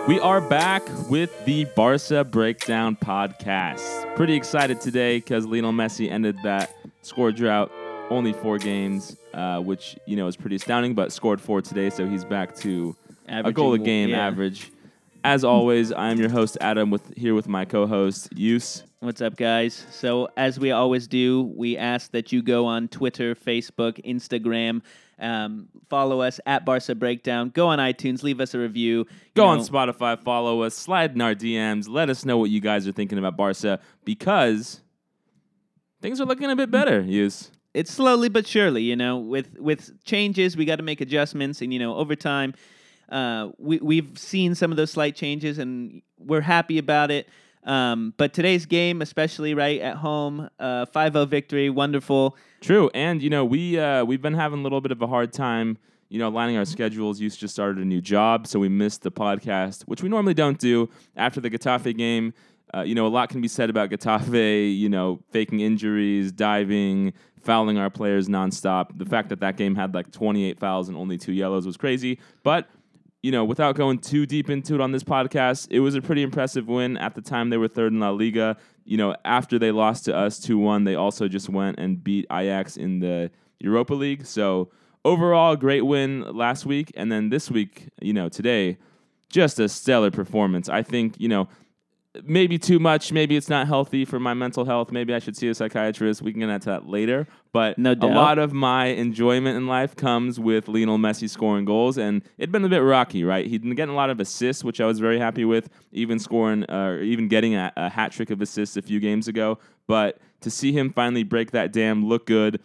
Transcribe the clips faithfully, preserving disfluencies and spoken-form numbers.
We are back with the Barca Breakdown podcast. Pretty excited today because Lionel Messi ended that score drought, only four games, uh, which you know is pretty astounding. But scored four today, so he's back to Averaging, a goal a game yeah. average. As always, I am your host Adam, with here with my co-host Yus. What's up, guys? So as we always do, we ask that you go on Twitter, Facebook, Instagram. Um, follow us at Barca Breakdown. Go on iTunes, leave us a review. Go know. on Spotify, follow us, slide in our D Ms. Let us know what you guys are thinking about Barca because things are looking a bit better, Yus. It's slowly but surely, you know. With with changes, we got to make adjustments, and you know, over time, uh, we we've seen some of those slight changes, and we're happy about it. Um, but today's game, especially right at home, uh, five oh victory, wonderful. True, and you know we uh, we've been having a little bit of a hard time, you know, lining our schedules. You just started a new job, so we missed the podcast, which we normally don't do after the Getafe game. Uh, you know, a lot can be said about Getafe. You know, faking injuries, diving, fouling our players nonstop. The fact that that game had like twenty-eight fouls and only two yellows was crazy, but. You know, without going too deep into it on this podcast, it was a pretty impressive win. At the time, they were third in La Liga. You know, after they lost to us two one, they also just went and beat Ajax in the Europa League. So, overall, great win last week. And then this week, you know, today, just a stellar performance. I think, you know, maybe too much. Maybe it's not healthy for my mental health. Maybe I should see a psychiatrist. We can get into that later. But no doubt. A lot of my enjoyment in life comes with Lionel Messi scoring goals. And it'd been a bit rocky, right? He'd been getting a lot of assists, which I was very happy with, even scoring uh, or even getting a, a hat trick of assists a few games ago. But to see him finally break that dam, look good,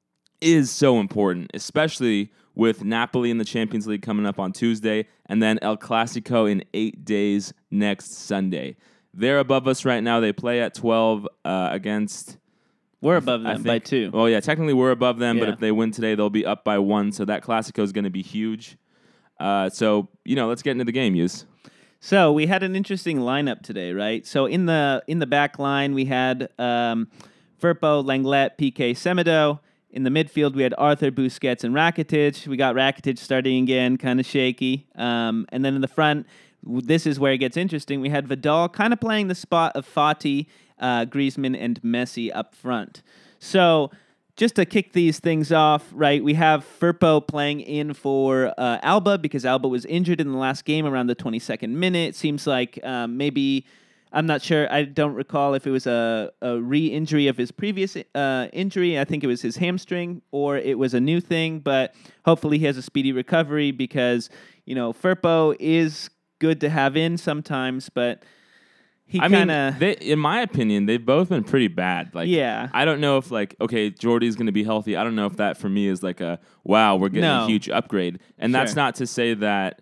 is so important, especially with Napoli in the Champions League coming up on Tuesday and then El Clasico in eight days next Sunday. They're above us right now. They play at twelve uh, against... We're above them think, by two. Oh, yeah, technically we're above them, yeah. but if they win today, they'll be up by one, so that Clasico is going to be huge. Uh, so, you know, let's get into the game, Yus. So we had an interesting lineup today, right? So in the in the back line, we had um, Firpo, Lenglet, P K, Semedo. In the midfield, we had Arthur, Busquets, and Rakitic. We got Rakitic starting again, kind of shaky. Um, and then in the front, this is where it gets interesting. We had Vidal kind of playing the spot of Fati, uh, Griezmann, and Messi up front. So just to kick these things off, right, we have Firpo playing in for uh, Alba because Alba was injured in the last game around the twenty-second minute. It seems like um, maybe... I'm not sure. I don't recall if it was a, a re-injury of his previous uh, injury. I think it was his hamstring, or it was a new thing. But hopefully he has a speedy recovery because, you know, Firpo is good to have in sometimes, but he kind of... In my opinion, they've both been pretty bad. Like, yeah. I don't know if, like, okay, Jordy's going to be healthy. I don't know if that, for me, is like a, wow, we're getting no. a huge upgrade. And sure. that's not to say that...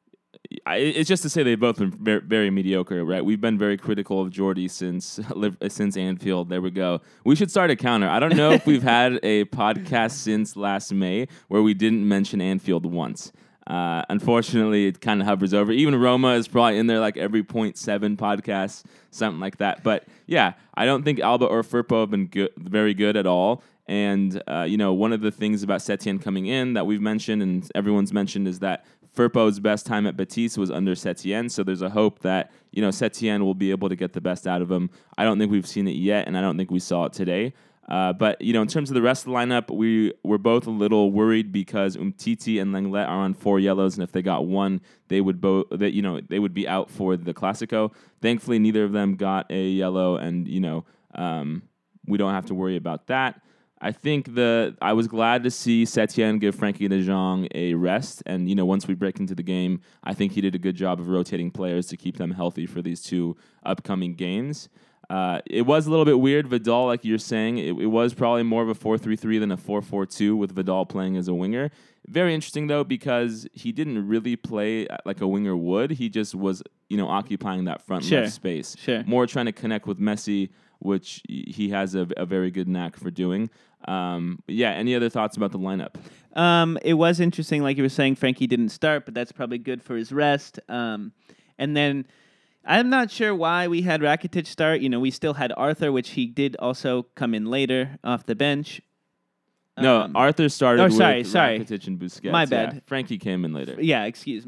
It's just to say they've both been very, very mediocre, right? We've been very critical of Jordy since since Anfield. There we go. We should start a counter. I don't know if we've had a podcast since last May where we didn't mention Anfield once. Uh, unfortunately, it kind of hovers over. Even Roma is probably in there like every point seven podcast, something like that. But yeah, I don't think Alba or Firpo have been good, very good at all. And, uh, you know, one of the things about Setien coming in that we've mentioned and everyone's mentioned is that Firpo's best time at Betis was under Setien, so there's a hope that, you know, Setien will be able to get the best out of him. I don't think we've seen it yet, and I don't think we saw it today. Uh, but, you know, in terms of the rest of the lineup, we were both a little worried because Umtiti and Lenglet are on four yellows, and if they got one, they would both, that you know, they would be out for the Clasico. Thankfully, neither of them got a yellow, and, you know, um, we don't have to worry about that. I think the I was glad to see Setien give Frankie de Jong a rest. And, you know, once we break into the game, I think he did a good job of rotating players to keep them healthy for these two upcoming games. Uh, it was a little bit weird. Vidal, like you're saying, it, it was probably more of a four three three than a four four two with Vidal playing as a winger. Very interesting, though, because he didn't really play like a winger would. He just was, you know, occupying that front sure. left space. Sure. More trying to connect with Messi, which he has a, a very good knack for doing. Um, yeah, any other thoughts about the lineup? Um, it was interesting, like you were saying, Frankie didn't start, but that's probably good for his rest. Um, and then I'm not sure why we had Rakitic start. You know, we still had Arthur, which he did also come in later off the bench. No, um, Arthur started oh, sorry, with sorry. Rakitic and Busquets. My bad. Yeah, Frankie came in later. Yeah, excuse me.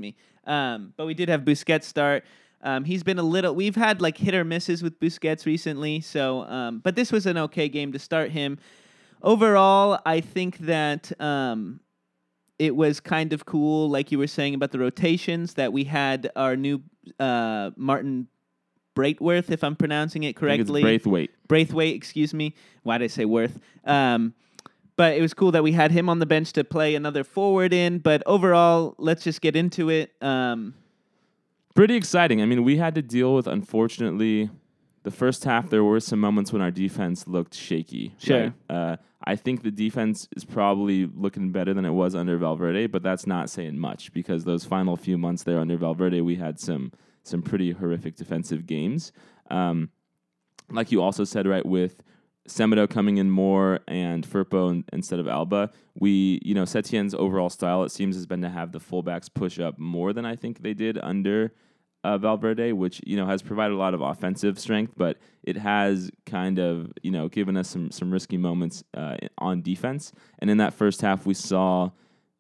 Um, but we did have Busquets start. Um, he's been a little. We've had like hit or misses with Busquets recently. So, um, but this was an okay game to start him. Overall, I think that um, it was kind of cool, like you were saying about the rotations, that we had our new uh, Martin Braithwaite, if I'm pronouncing it correctly. I think it's Braithwaite. Braithwaite, excuse me. Why did I say Worth? Um, but it was cool that we had him on the bench to play another forward in. But overall, let's just get into it. Um, Pretty exciting. I mean, we had to deal with, unfortunately, the first half, there were some moments when our defense looked shaky. Sure. Right? Uh, I think the defense is probably looking better than it was under Valverde, but that's not saying much because those final few months there under Valverde, we had some some pretty horrific defensive games. Um, like you also said, right, with Semedo coming in more and Firpo in, instead of Alba, we, you know, Setien's overall style, it seems, has been to have the fullbacks push up more than I think they did under uh, Valverde, which, you know, has provided a lot of offensive strength, but it has kind of, you know, given us some some risky moments uh, on defense. And in that first half, we saw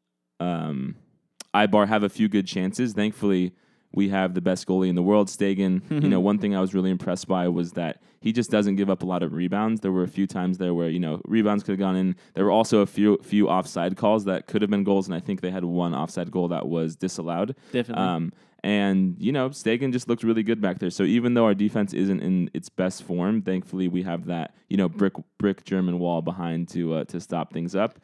um, Ibar have a few good chances. Thankfully, we have the best goalie in the world, Stegen. You know, one thing I was really impressed by was that he just doesn't give up a lot of rebounds. There were a few times there where, you know, rebounds could have gone in. There were also a few few offside calls that could have been goals, and I think they had one offside goal that was disallowed. Definitely. Um, and, you know, Stegen just looked really good back there. So even though our defense isn't in its best form, thankfully we have that, you know, brick brick German wall behind to uh, to stop things up.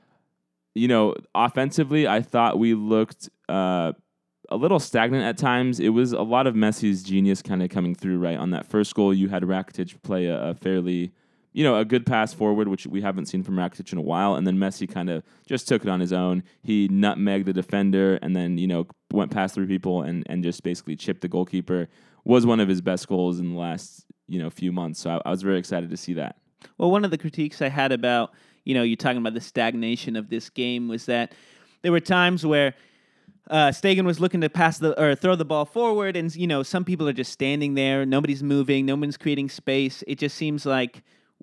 You know, offensively, I thought we looked uh, a little stagnant at times. It was a lot of Messi's genius kind of coming through, right? On that first goal, you had Rakitic play a, a fairly, you know, a good pass forward, which we haven't seen from Rakitic in a while. And then Messi kind of just took it on his own. He nutmegged the defender and then, you know, went past three people and, and just basically chipped the goalkeeper. Was one of his best goals in the last, you know, few months. So I, I was very excited to see that. Well, one of the critiques I had about, you know, you talking about the stagnation of this game was that there were times where Uh, Stegen was looking to pass the or throw the ball forward, and you know some people are just standing there. Nobody's moving. No one's creating space. It just seems like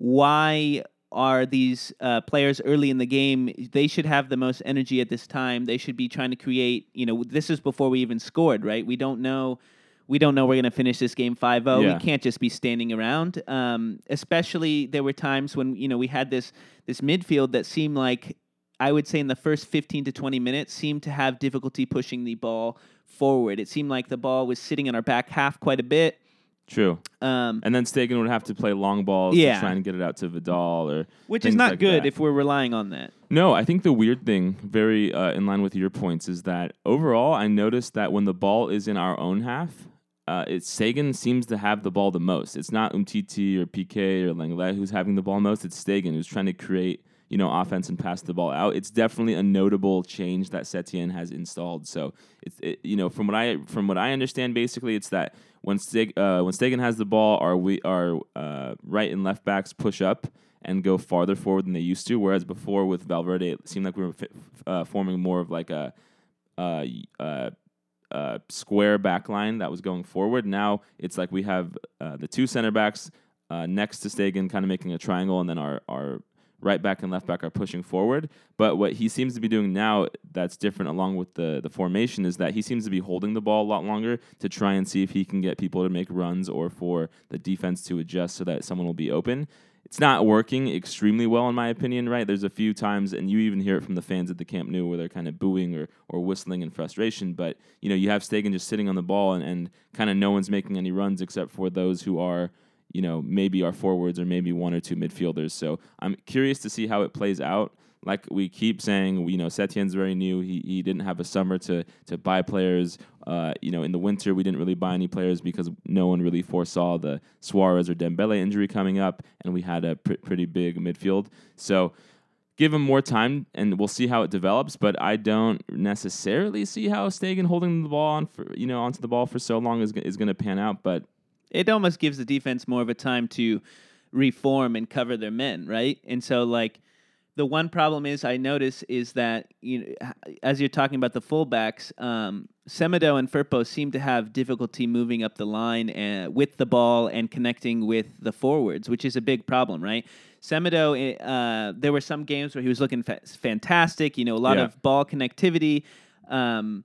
why are these uh, players early in the game? They should have the most energy at this time. They should be trying to create. You know, this is before we even scored, right? We don't know. We don't know we're going to finish this game five oh. Yeah. We can't just be standing around. Um, especially there were times when you know we had this this midfield that seemed like, I would say in the first fifteen to twenty minutes, seemed to have difficulty pushing the ball forward. It seemed like the ball was sitting in our back half quite a bit. True. Um, And then Stegen would have to play long balls Yeah. to try and get it out to Vidal or which things is not like good that. if we're relying on that. No, I think the weird thing, very uh, in line with your points, is that overall I noticed that when the ball is in our own half, uh, it's Stegen seems to have the ball the most. It's not Umtiti or P K or Lenglet who's having the ball most. It's Stegen who's trying to create, you know, offense and pass the ball out. It's definitely a notable change that Setien has installed. So it's it, you know, from what I from what I understand, basically, it's that when Steg, uh, when Stegen has the ball, our we our uh, right and left backs push up and go farther forward than they used to. Whereas before with Valverde, it seemed like we were fi- uh, forming more of like a uh, uh, uh, square back line that was going forward. Now it's like we have uh, the two center backs uh, next to Stegen, kind of making a triangle, and then our our right back and left back are pushing forward. But what he seems to be doing now that's different along with the, the formation is that he seems to be holding the ball a lot longer to try and see if he can get people to make runs or for the defense to adjust so that someone will be open. It's not working extremely well, in my opinion, right? There's a few times, and you even hear it from the fans at the Camp Nou, where they're kind of booing or, or whistling in frustration. But, you know, you have Stegen just sitting on the ball and, and kind of no one's making any runs except for those who are, you know, maybe our forwards or maybe one or two midfielders. So I'm curious to see how it plays out. Like we keep saying, you know, Setien's very new. He he didn't have a summer to to buy players. Uh, you know, in the winter we didn't really buy any players because no one really foresaw the Suarez or Dembele injury coming up, and we had a pr- pretty big midfield. So give him more time, and we'll see how it develops. But I don't necessarily see how Stegen holding the ball on for you know onto the ball for so long is is going to pan out. But It almost gives the defense more of a time to reform and cover their men, right? And so, like, the one problem is I notice is that, you know, as you're talking about the fullbacks, um, Semedo and Firpo seem to have difficulty moving up the line uh, with the ball and connecting with the forwards, which is a big problem, right? Semedo, uh, there were some games where he was looking fa- fantastic, you know, a lot Yeah. of ball connectivity. Um,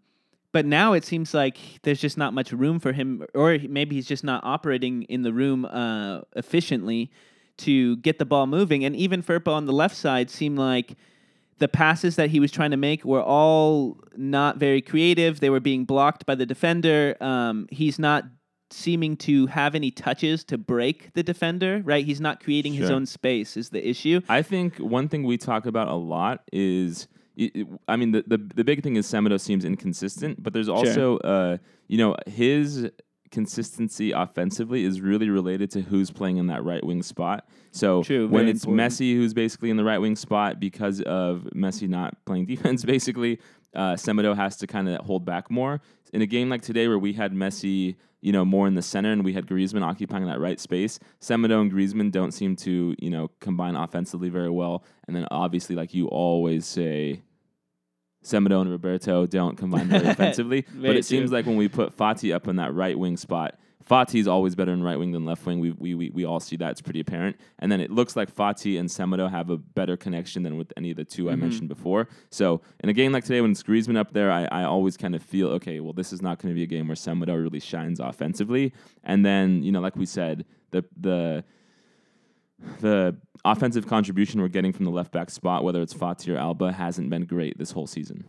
but now it seems like there's just not much room for him, or maybe he's just not operating in the room uh, efficiently to get the ball moving. And even Firpo on the left side seemed like the passes that he was trying to make were all not very creative. They were being blocked by the defender. Um, he's not seeming to have any touches to break the defender, right? He's not creating Sure. his own space is the issue. I think one thing we talk about a lot is, it, it- I mean, the, the the big thing is Semedo seems inconsistent, but there's also, uh, you know, his consistency offensively is really related to who's playing in that right wing spot. So True, when very it's important. Messi who's basically in the right wing spot because of Messi not playing defense, basically, uh, Semedo has to kind of hold back more. In a game like today where we had Messi, you know, more in the center and we had Griezmann occupying that right space, Semedo and Griezmann don't seem to, you know, combine offensively very well. And then obviously, like you always say, Semedo and Roberto don't combine very offensively. But Very it seems true. like when we put Fati up in that right wing spot, Fati's always better in right wing than left wing. We, we we we all see that. It's pretty apparent. And then it looks like Fati and Semedo have a better connection than with any of the two Mm-hmm. I mentioned before. So in a game like today when it's Griezmann up there, I, I always kind of feel, okay, well, this is not going to be a game where Semedo really shines offensively. And then, you know, like we said, the the the offensive contribution we're getting from the left back spot, whether it's Fati or Alba, hasn't been great this whole season.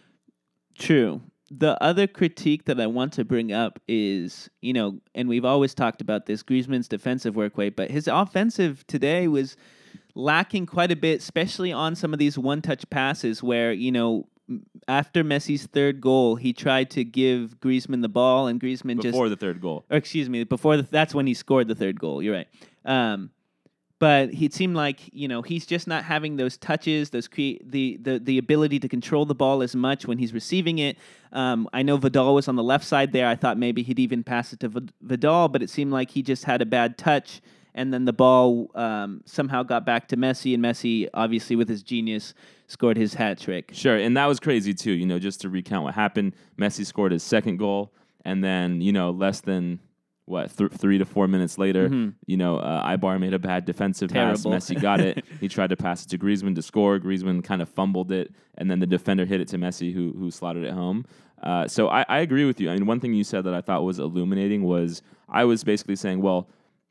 True. The other critique that I want to bring up is, you know, and we've always talked about this, Griezmann's defensive work rate, but his offensive today was lacking quite a bit, especially on some of these one-touch passes where, you know, m- after Messi's third goal, he tried to give Griezmann the ball, and Griezmann just Before the third goal. or excuse me, before the, that's when he scored the third goal. You're right. Um, but he- it seemed like, you know, he's just not having those touches, those cre- the, the the ability to control the ball as much when he's receiving it. Um, I know Vidal was on the left side there. I thought maybe he'd even pass it to Vid- Vidal, but it seemed like he just had a bad touch, and then the ball um, somehow got back to Messi, and Messi, obviously with his genius, scored his hat trick. Sure, and that was crazy too. You know, just to recount what happened, Messi scored his second goal, and then you know, less than what th- three to four minutes later, you know, uh, Ibar made a bad defensive Terrible. pass. Messi got it. He tried to pass it to Griezmann to score. Griezmann kind of fumbled it, and then the defender hit it to Messi, who who slotted it home. Uh, so I, I agree with you. I mean, one thing you said that I thought was illuminating was I was basically saying, well,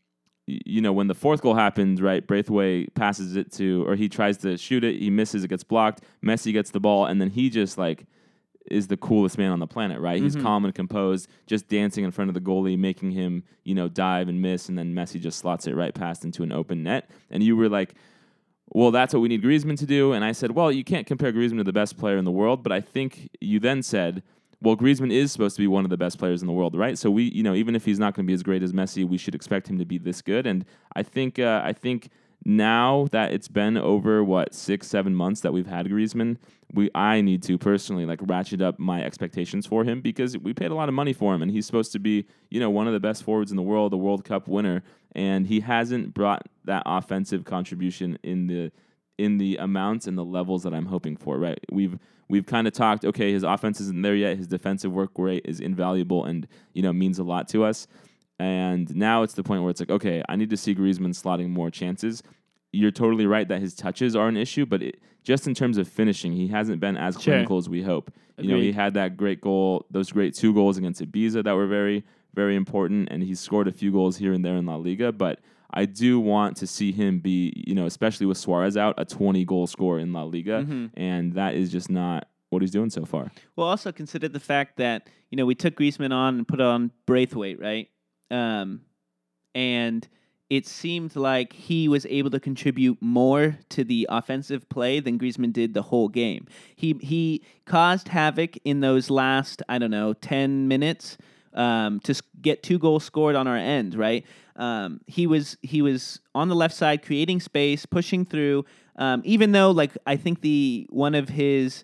you know, when the fourth goal happened, right, Braithwaite passes it to, or he tries to shoot it, he misses, it gets blocked, Messi gets the ball, and then he just, like, is the coolest man on the planet, right? He's calm and composed, just dancing in front of the goalie, making him, you know, dive and miss, and then Messi just slots it right past into an open net. And you were like, well, that's what we need Griezmann to do. And I said, well, you can't compare Griezmann to the best player in the world, but I think you then said, well, Griezmann is supposed to be one of the best players in the world, right? So we, you know, even if he's not going to be as great as Messi, we should expect him to be this good. And I think, uh, I think now that it's been over what six, seven months that we've had Griezmann, we, I need to personally like ratchet up my expectations for him because we paid a lot of money for him, and he's supposed to be, you know, one of the best forwards in the world, a World Cup winner, and he hasn't brought that offensive contribution in the in the amounts and the levels that I'm hoping for, right? We've we've kind of talked, okay, his offense isn't there yet. His defensive work rate is invaluable and, you know, means a lot to us. And now it's the point where it's like, okay, I need to see Griezmann slotting more chances. You're totally right that his touches are an issue, but it, just in terms of finishing, he hasn't been as Sure. clinical as we hope. You know, he Agreed. had that great goal, those great two goals against Ibiza that were very, very important, and he's scored a few goals here and there in La Liga, but I do want to see him be, you know, especially with Suarez out, a twenty-goal scorer in La Liga, Mm-hmm. and that is just not what he's doing so far. Well, also consider the fact that, you know, we took Griezmann on and put on Braithwaite, right? Um, and it seemed like he was able to contribute more to the offensive play than Griezmann did the whole game. He he caused havoc in those last, I don't know, ten minutes um, to s- get two goals scored on our end, right? Um, he was he was on the left side creating space, pushing through, um, even though, like, I think the one of his...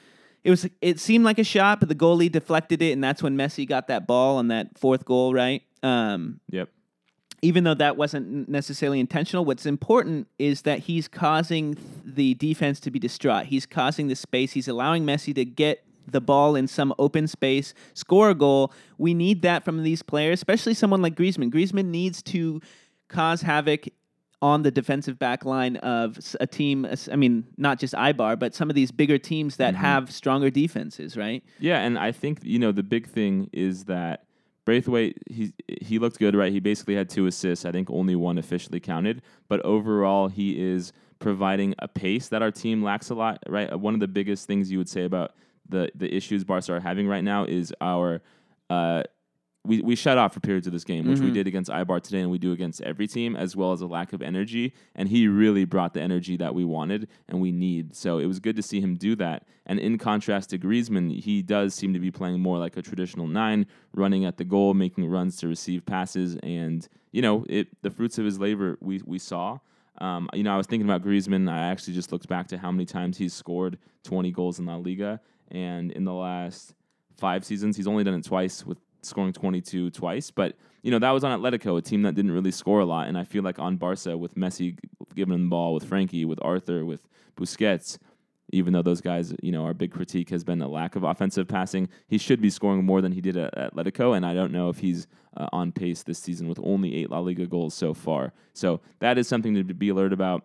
It was. It seemed like a shot, but the goalie deflected it, and that's when Messi got that ball on that fourth goal, right? Um, Yep. even though that wasn't necessarily intentional, what's important is that he's causing the defense to be distraught. He's causing the space. He's allowing Messi to get the ball in some open space, score a goal. We need that from these players, especially someone like Griezmann. Griezmann needs to cause havoc on the defensive back line of s- a team. I mean, not just Ibar, but some of these bigger teams that Mm-hmm. have stronger defenses, right? Yeah, and I think you know the big thing is that Braithwaite he he looked good, right? He basically had two assists. I think only one officially counted, but overall he is providing a pace that our team lacks a lot, right? One of the biggest things you would say about the the issues Barca are having right now is our uh, we, we shut off for periods of this game, which we Mhm. did against Ibar today and we do against every team, as well as a lack of energy. And he really brought the energy that we wanted and we need. So it was good to see him do that. And in contrast to Griezmann, he does seem to be playing more like a traditional nine, running at the goal, making runs to receive passes. And, you know, it the fruits of his labor we, we saw. Um, you know, I was thinking about Griezmann. I actually just looked back to how many times he's scored twenty goals in La Liga. And in the last five seasons, he's only done it twice with scoring twenty-two twice, but you know that was on Atletico, a team that didn't really score a lot. And I feel like on Barca, with Messi giving him the ball, with Frankie, with Arthur, with Busquets, even though those guys, you know, our big critique has been a lack of offensive passing, he should be scoring more than he did at Atletico. And I don't know if he's uh, on pace this season with only eight La Liga goals so far. So that is something to be alert about.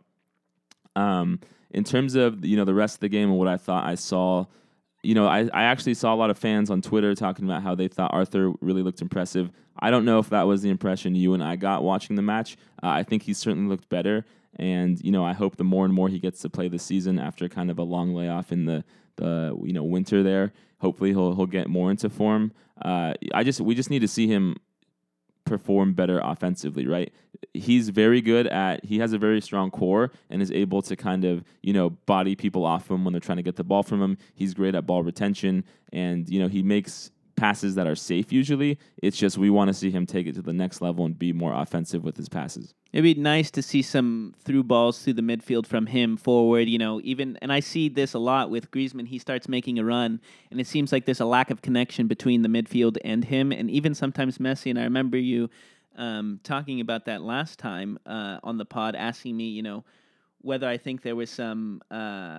Um, in terms of you know the rest of the game and what I thought I saw. You know, I, I actually saw a lot of fans on Twitter talking about how they thought Arthur really looked impressive. I don't know if that was the impression you and I got watching the match. Uh, I think he certainly looked better. And, you know, I hope the more and more he gets to play this season after kind of a long layoff in the, the you know, winter there, hopefully he'll he'll get more into form. Uh, I just we just need to see him perform better offensively, right? He's very good at, he has a very strong core and is able to kind of, you know, body people off him when they're trying to get the ball from him. He's great at ball retention and, you know, he makes passes that are safe usually. It's just we want to see him take it to the next level and be more offensive with his passes. It'd be nice to see some through balls through the midfield from him forward, you know, even, and I see this a lot with Griezmann. He starts making a run, and it seems like there's a lack of connection between the midfield and him, and even sometimes Messi. And I remember you um, talking about that last time uh, on the pod, asking me, you know, whether I think there was some, uh,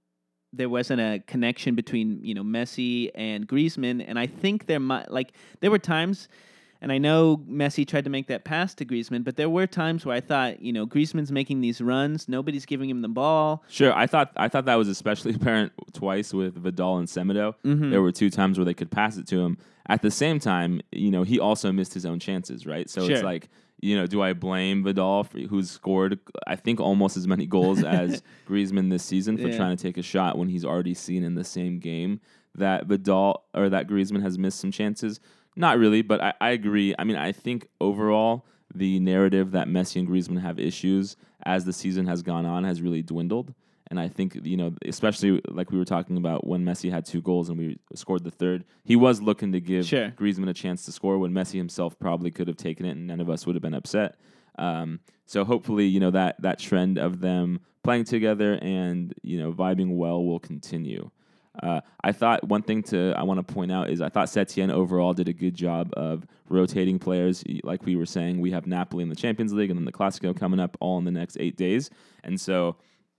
there wasn't a connection between, you know, Messi and Griezmann, and I think there might, like, there were times. And I know Messi tried to make that pass to Griezmann, but there were times where I thought, you know, Griezmann's making these runs, nobody's giving him the ball. Sure, I thought I thought that was especially apparent twice with Vidal and Semedo. Mhm. There were two times where they could pass it to him. At the same time, you know, he also missed his own chances, right? So Sure. it's like, you know, do I blame Vidal, for, who's scored, I think, almost as many goals as Griezmann this season for Yeah. trying to take a shot when he's already seen in the same game that Vidal or that Griezmann has missed some chances? Not really, but I, I agree. I mean, I think overall the narrative that Messi and Griezmann have issues as the season has gone on has really dwindled. And I think, you know, especially like we were talking about when Messi had two goals and we scored the third, he was looking to give Sure. Griezmann a chance to score when Messi himself probably could have taken it and none of us would have been upset. Um, so hopefully, you know, that that trend of them playing together and, you know, vibing well will continue. Uh, I thought one thing to I want to point out is I thought Setien overall did a good job of rotating players. Like we were saying, we have Napoli in the Champions League and then the Clasico coming up all in the next eight days. And so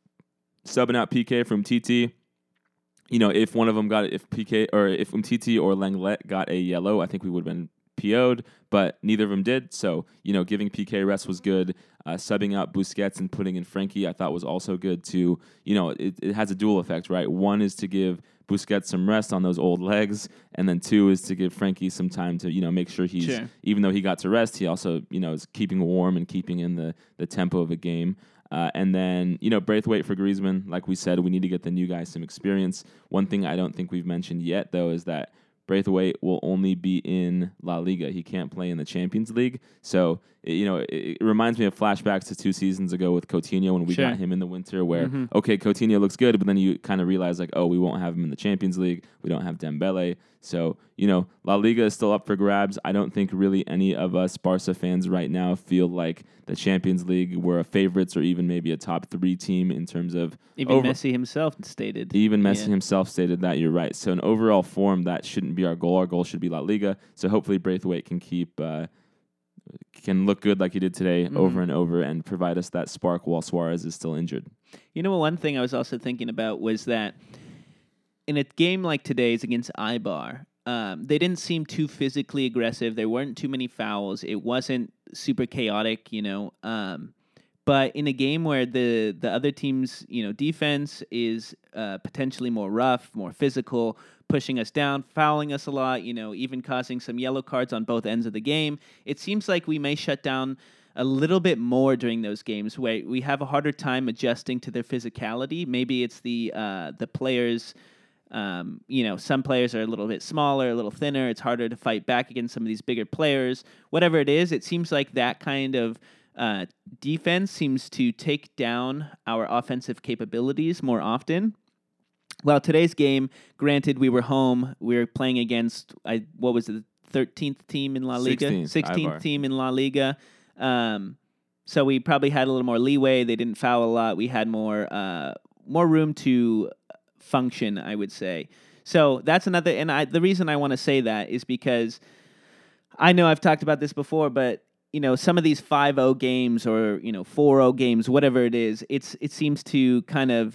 subbing out P K from T T, you know, if one of them got if P K or if Umtiti or Lenglet got a yellow, I think we would have been P O'd, but neither of them did. So, you know, giving P K rest was good. Uh, subbing out Busquets and putting in Frankie, I thought was also good too. You know, it, it has a dual effect, right? One is to give Busquets some rest on those old legs, and then two is to give Frankie some time to, you know, make sure he's, Sure. even though he got to rest, he also, you know, is keeping warm and keeping in the, the tempo of a game. Uh, and then, you know, Braithwaite for Griezmann, like we said, we need to get the new guys some experience. One thing I don't think we've mentioned yet, though, is that Braithwaite will only be in La Liga. He can't play in the Champions League. So, it, you know, it, it reminds me of flashbacks to two seasons ago with Coutinho when we Sure. got him in the winter where, Mm-hmm. okay, Coutinho looks good, but then you kind of realize, like, oh, we won't have him in the Champions League. We don't have Dembele. So, you know, La Liga is still up for grabs. I don't think really any of us Barca fans right now feel like the Champions League were a favorites or even maybe a top three team in terms of Even over- Messi himself stated. Even Messi Yeah. himself stated that. You're right. So in overall form, that shouldn't be our goal. Our goal should be La Liga. So hopefully Braithwaite can keep uh, can look good like he did today Mhm. over and over and provide us that spark while Suarez is still injured. You know, one thing I was also thinking about was that in a game like today's against Ibar, um, they didn't seem too physically aggressive. There weren't too many fouls. It wasn't super chaotic, you know. Um, But in a game where the the other team's you know defense is uh, potentially more rough, more physical, pushing us down, fouling us a lot, you know, even causing some yellow cards on both ends of the game, it seems like we may shut down a little bit more during those games where we have a harder time adjusting to their physicality. Maybe it's the uh, the players. Um, you know, some players are a little bit smaller, a little thinner. It's harder to fight back against some of these bigger players. Whatever it is, it seems like that kind of uh, defense seems to take down our offensive capabilities more often. Well, today's game, granted, we were home. We were playing against, I what was it, the thirteenth team in La Liga? sixteenth, sixteenth Ivar. team in La Liga. Um, so we probably had a little more leeway. They didn't foul a lot. We had more uh, more room to function, I would say. So that's another, and I, the reason I want to say that is because I know I've talked about this before, but you know, some of these five oh games or, you know, four oh games, whatever it is, it's it seems to kind of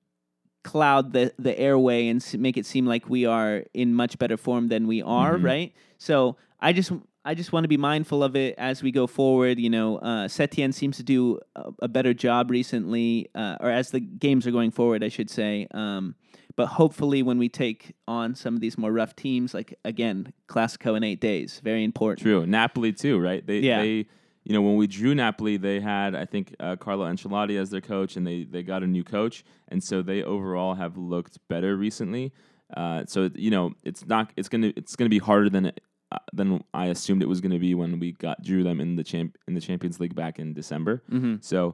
cloud the, the airway and s- make it seem like we are in much better form than we are, Mhm. right? So I just I just want to be mindful of it as we go forward. You know, uh, Setien seems to do a, a better job recently, uh, or as the games are going forward, I should say. Um, but hopefully, when we take on some of these more rough teams, like again, Classico in eight days, very important. True. Napoli too, right? They Yeah. they you know, when we drew Napoli, they had I think uh, Carlo Ancelotti as their coach, and they they got a new coach, and so they overall have looked better recently. Uh, so you know, it's not it's gonna it's gonna be harder than it, uh, than I assumed it was gonna be when we got drew them in the champ in the Champions League back in December. Mm-hmm. So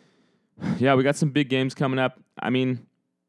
yeah, we got some big games coming up. I mean,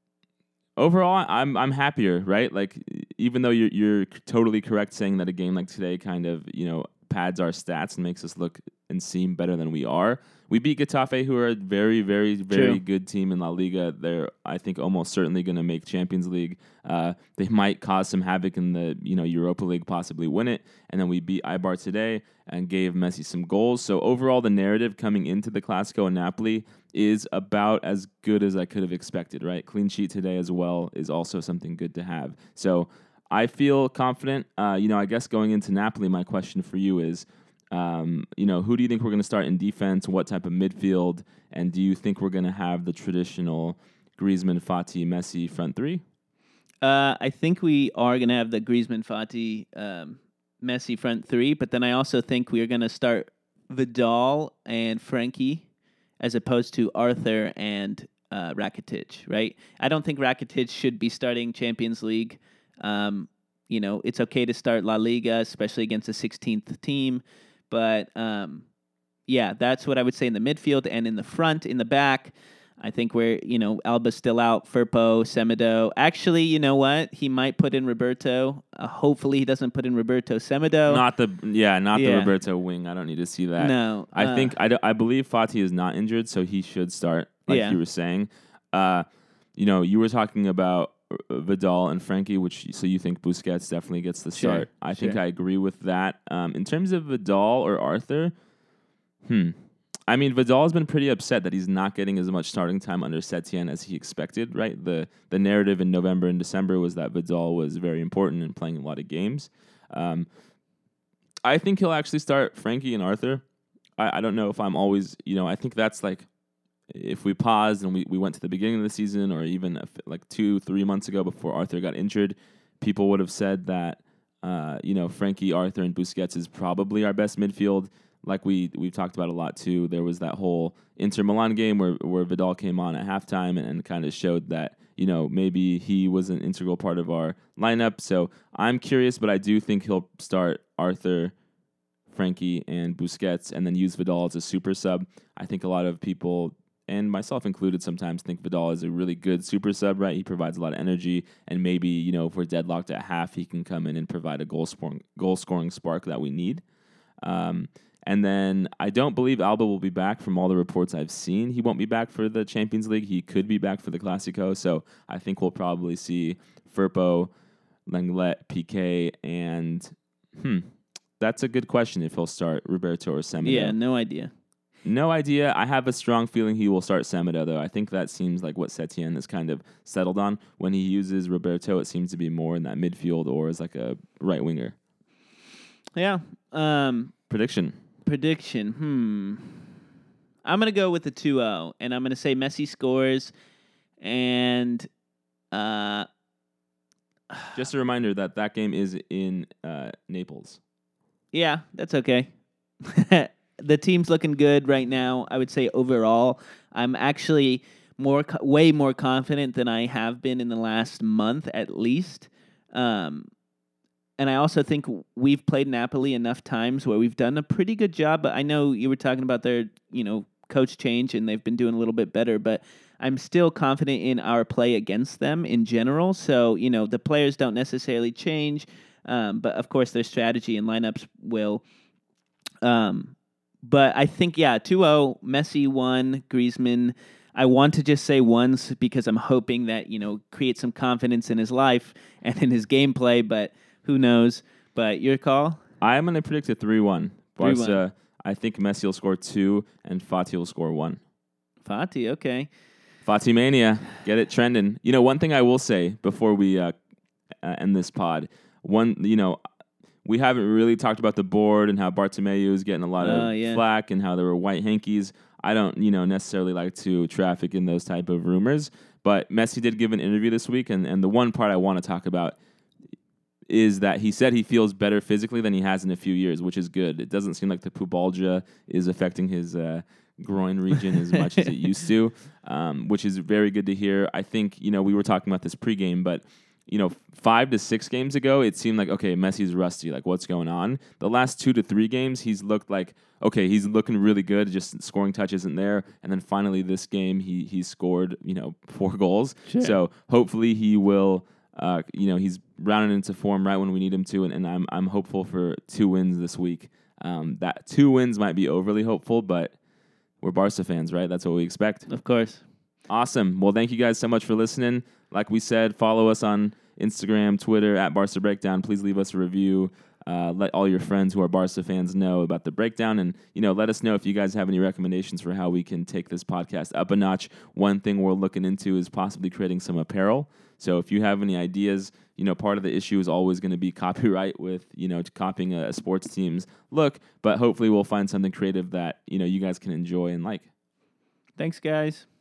overall, I'm I'm happier, right? Like, even though you're you're totally correct saying that a game like today kind of you know pads our stats and makes us look and seem better than we are. We beat Getafe, who are a very, very, very True. good team in La Liga. They're, I think, almost certainly going to make Champions League. Uh, they might cause some havoc in the you know Europa League, possibly win it. And then we beat Eibar today and gave Messi some goals. So overall, the narrative coming into the Clasico in Napoli is about as good as I could have expected, right? Clean sheet today as well is also something good to have. So I feel confident. Uh, you know, I guess going into Napoli, my question for you is, um, you know, who do you think we're going to start in defense? What type of midfield? And do you think we're going to have the traditional Griezmann, Fati, Messi front three? Uh, I think we are going to have the Griezmann, Fati, um, Messi front three, but then I also think we're going to start Vidal and Frankie as opposed to Arthur and uh, Rakitic, right? I don't think Rakitic should be starting Champions League. Um, you know, it's okay to start La Liga, especially against the sixteenth team. But, um, yeah, that's what I would say in the midfield and in the front, in the back. I think we're, you know, Alba's still out, Firpo, Semedo. Actually, you know what? He might put in Roberto. Uh, hopefully he doesn't put in Roberto Semedo. Not the yeah, not Yeah. the Roberto wing. I don't need to see that. No. I uh, think I, do- I believe Fati is not injured, so he should start, like Yeah. you were saying. Uh, you know, you were talking about uh, Vidal and Frankie, which so you think Busquets definitely gets the Sure, start. I think sure. I agree with that. Um, in terms of Vidal or Arthur, hmm. I mean, Vidal has been pretty upset that he's not getting as much starting time under Setien as he expected, right? The the narrative in November and December was that Vidal was very important and playing a lot of games. Um, I think he'll actually start Frankie and Arthur. I, I don't know if I'm always, you know, I think that's like, if we paused and we, we went to the beginning of the season or even if, like two, three months ago before Arthur got injured, people would have said that, uh, you know, Frankie, Arthur, and Busquets is probably our best midfield. Like we we've talked about a lot too. There was that whole Inter Milan game where where Vidal came on at halftime and, and kind of showed that, you know, maybe he was an integral part of our lineup. So I'm curious, but I do think he'll start Arthur, Frankie, and Busquets, and then use Vidal as a super sub. I think a lot of people, and myself included, sometimes think Vidal is a really good super sub, right? He provides a lot of energy, and maybe, you know, if we're deadlocked at half, he can come in and provide a goal scoring goal scoring spark that we need. Um, and then I don't believe Alba will be back from all the reports I've seen. He won't be back for the Champions League. He could be back for the Clasico. So I think we'll probably see Firpo, Lenglet, P K, and hmm, that's a good question if he'll start Roberto or Semedo. Yeah, no idea. No idea. I have a strong feeling he will start Semedo, though. I think that seems like what Setien has kind of settled on. When he uses Roberto, it seems to be more in that midfield or as like a right winger. Yeah. Um, Prediction. prediction. Hmm. I'm going to go with the two oh, and I'm going to say Messi scores, and uh, Just a reminder that that game is in uh, Naples. yeah, that's okay. The team's looking good right now. I would say overall, I'm actually more, co- way more confident than I have been in the last month at least. Um, and I also think we've played Napoli enough times where we've done a pretty good job. But I know you were talking about their, you know, coach change, and they've been doing a little bit better. But I'm still confident in our play against them in general. So, you know, the players don't necessarily change, um, but of course their strategy and lineups will. Um, but I think, yeah, two oh, Messi one, Griezmann. I want to just say ones because I'm hoping that, you know, create some confidence in his life and in his gameplay, but who knows. But your call? I'm going to predict a three one. three one. Barca, I think Messi will score two and Fati will score one. Fati, okay. Fati Mania, get it trending. You know, one thing I will say before we uh, uh, end this pod, one, you know, we haven't really talked about the board and how Bartomeu is getting a lot of Uh, yeah. flack and how there were white hankies. I don't, you know, necessarily like to traffic in those type of rumors, but Messi did give an interview this week, and, and the one part I want to talk about is that he said he feels better physically than he has in a few years, which is good. It doesn't seem like the pubalgia is affecting his uh, groin region as much as it used to, um, which is very good to hear. I think, you know, we were talking about this pregame, but you know, five to six games ago, it seemed like, okay, Messi's rusty. Like, what's going on? The last two to three games, he's looked like, okay, he's looking really good. Just scoring touch isn't there. And then finally this game, he he scored, you know, four goals. Sure. So hopefully he will, uh, you know, he's rounding into form right when we need him to. And, and I'm I'm hopeful for two wins this week. Um, that two wins might be overly hopeful, but we're Barca fans, right? That's what we expect. Of course. Awesome. Well, thank you guys so much for listening. Like we said, follow us on Instagram, Twitter, at Barca Breakdown. Please leave us a review. Uh, let all your friends who are Barca fans know about the breakdown. And, you know, let us know if you guys have any recommendations for how we can take this podcast up a notch. One thing we're looking into is possibly creating some apparel. So if you have any ideas, you know, part of the issue is always going to be copyright with, you know, copying a, a sports team's look. But hopefully we'll find something creative that, you know, you guys can enjoy and like. Thanks, guys.